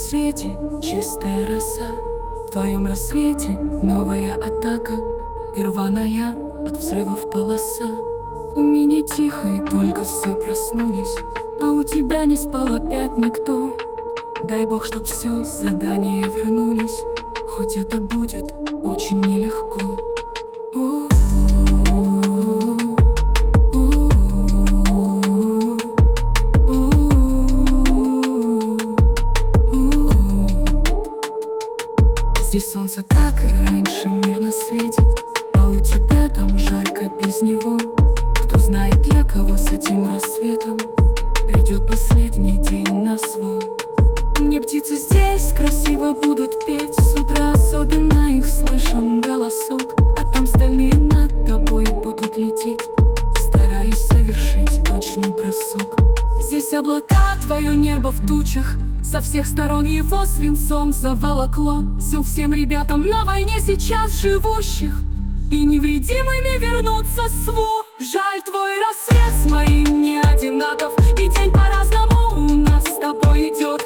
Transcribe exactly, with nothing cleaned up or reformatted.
свете чистая роса. В твоем рассвете новая атака, и рваная от взрывов полоса. У меня тихо и только все проснулись, а у тебя не спал опять никто. Дай Бог, чтоб все задания вернулись, хоть это будет очень нелегко. Здесь солнце так и раньше мирно светит, а у тебя там жарко без него. Кто знает, для кого с этим рассветом придет последний день на свой. Мне птицы здесь красиво будут петь, с утра особенно их слышен голосок. А там стальные над тобой будут лететь, стараясь совершить точный бросок. Здесь облака, твое небо в тучах, со всех сторон его свинцом заволокло. Сил всем ребятам на войне сейчас живущих и невредимыми вернуться сву. Жаль, твой рассвет с моим не одинаков, и день по-разному у нас с тобой идет.